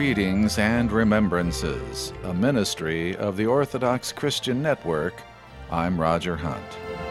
Readings and Remembrances, a ministry of the Orthodox Christian Network. I'm Roger Hunt.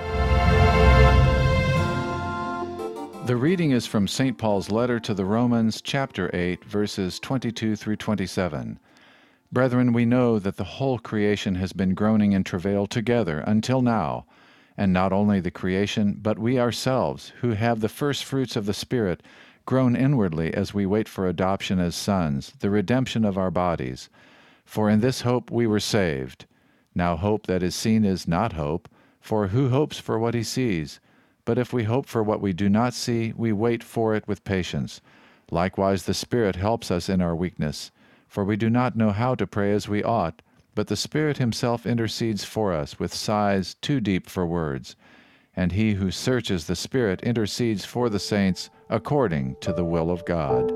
The reading is from St. Paul's letter to the Romans, chapter 8, verses 22 through 27. Brethren, we know that the whole creation has been groaning in travail together until now, and not only the creation, but we ourselves, who have the first fruits of the Spirit, groan inwardly as we wait for adoption as sons, the redemption of our bodies. For in this hope we were saved. Now hope that is seen is not hope, for who hopes for what he sees? But if we hope for what we do not see, we wait for it with patience. Likewise the Spirit helps us in our weakness, for we do not know how to pray as we ought, but the Spirit himself intercedes for us with sighs too deep for words. And he who searches the Spirit intercedes for the saints according to the will of God.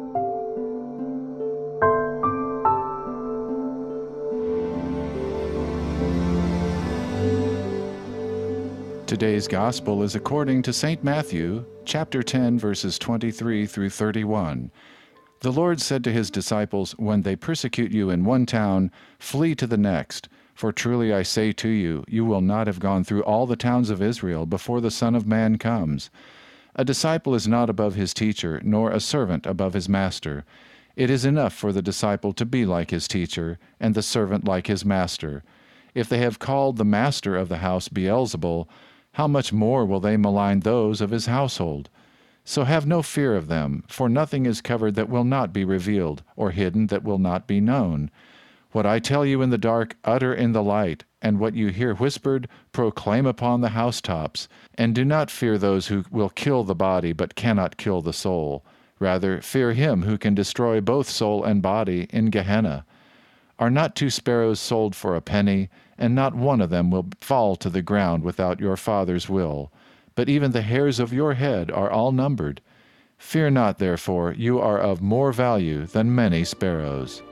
Today's Gospel is according to St. Matthew, chapter 10, verses 23 through 31. The Lord said to his disciples, "When they persecute you in one town, flee to the next. For truly I say to you, you will not have gone through all the towns of Israel before the Son of Man comes. A disciple is not above his teacher, nor a servant above his master. It is enough for the disciple to be like his teacher, and the servant like his master. If they have called the master of the house Beelzebul, how much more will they malign those of his household? So have no fear of them, for nothing is covered that will not be revealed, or hidden that will not be known. What I tell you in the dark, utter in the light, and what you hear whispered, proclaim upon the housetops. And do not fear those who will kill the body, but cannot kill the soul. Rather, fear him who can destroy both soul and body in Gehenna. Are not 2 sparrows sold for a penny, and not one of them will fall to the ground without your Father's will? But even the hairs of your head are all numbered. Fear not, therefore, you are of more value than many sparrows."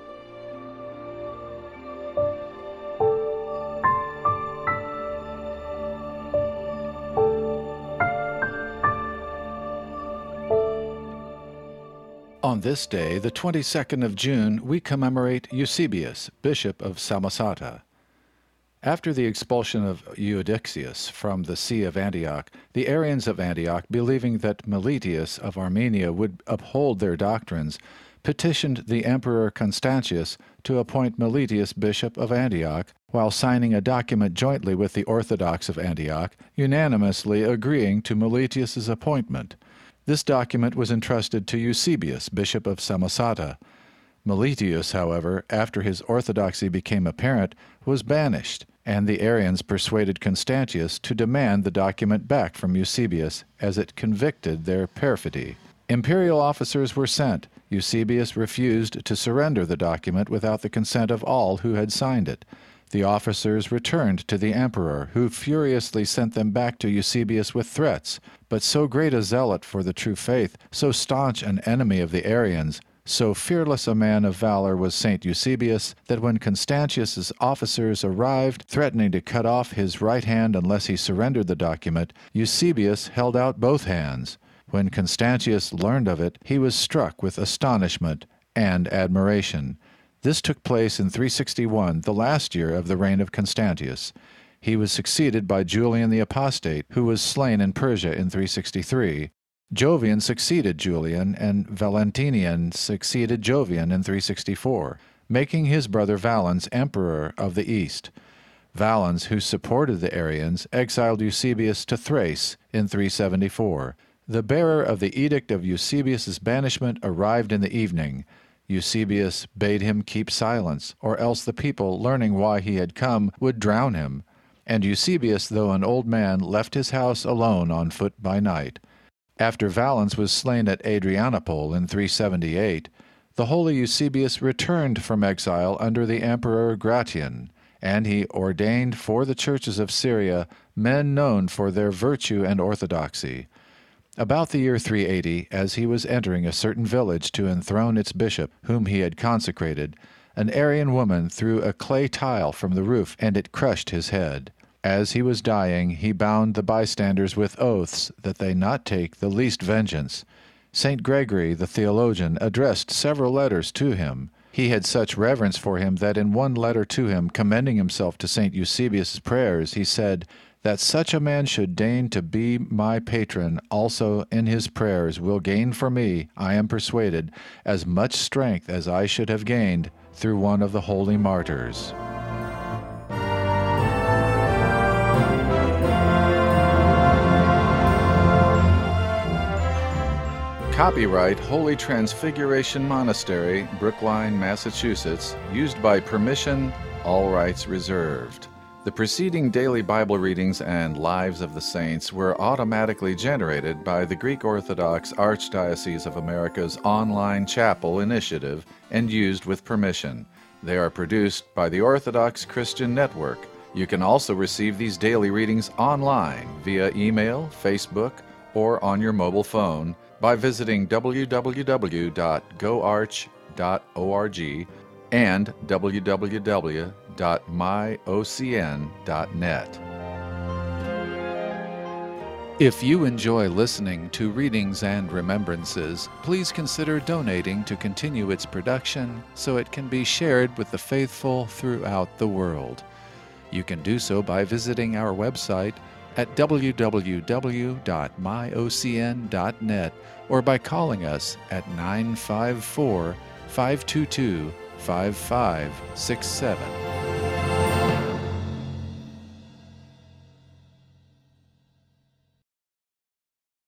On this day, the 22nd of June, we commemorate Eusebius, Bishop of Samosata. After the expulsion of Eudoxius from the See of Antioch, the Arians of Antioch, believing that Meletius of Armenia would uphold their doctrines, petitioned the Emperor Constantius to appoint Meletius Bishop of Antioch, while signing a document jointly with the Orthodox of Antioch, unanimously agreeing to Meletius's appointment. This document was entrusted to Eusebius, Bishop of Samosata. Meletius, however, after his orthodoxy became apparent, was banished, and the Arians persuaded Constantius to demand the document back from Eusebius, as it convicted their perfidy. Imperial officers were sent. Eusebius refused to surrender the document without the consent of all who had signed it. The officers returned to the emperor, who furiously sent them back to Eusebius with threats. But so great a zealot for the true faith, so staunch an enemy of the Arians, so fearless a man of valor was St. Eusebius, that when Constantius's officers arrived, threatening to cut off his right hand unless he surrendered the document, Eusebius held out both hands. When Constantius learned of it, he was struck with astonishment and admiration. This took place in 361, the last year of the reign of Constantius. He was succeeded by Julian the Apostate, who was slain in Persia in 363. Jovian succeeded Julian, and Valentinian succeeded Jovian in 364, making his brother Valens emperor of the East. Valens, who supported the Arians, exiled Eusebius to Thrace in 374. The bearer of the edict of Eusebius's banishment arrived in the evening. Eusebius bade him keep silence, or else the people, learning why he had come, would drown him. And Eusebius, though an old man, left his house alone on foot by night. After Valens was slain at Adrianople in 378, the holy Eusebius returned from exile under the Emperor Gratian, and he ordained for the churches of Syria men known for their virtue and orthodoxy. About the year 380, as he was entering a certain village to enthrone its bishop, whom he had consecrated, an Arian woman threw a clay tile from the roof, and it crushed his head. As he was dying, he bound the bystanders with oaths that they not take the least vengeance. St. Gregory, the theologian, addressed several letters to him. He had such reverence for him that in one letter to him, commending himself to St. Eusebius' prayers, he said, "That such a man should deign to be my patron also in his prayers will gain for me, I am persuaded, as much strength as I should have gained through one of the holy martyrs." Copyright Holy Transfiguration Monastery, Brookline, Massachusetts, used by permission, all rights reserved. The preceding daily Bible readings and Lives of the Saints were automatically generated by the Greek Orthodox Archdiocese of America's online chapel initiative and used with permission. They are produced by the Orthodox Christian Network. You can also receive these daily readings online via email, Facebook, or on your mobile phone by visiting www.goarch.org and www.myocn.net. If you enjoy listening to Readings and Remembrances, please consider donating to continue its production so it can be shared with the faithful throughout the world. You can do so by visiting our website at www.myocn.net or by calling us at 954-522-5567.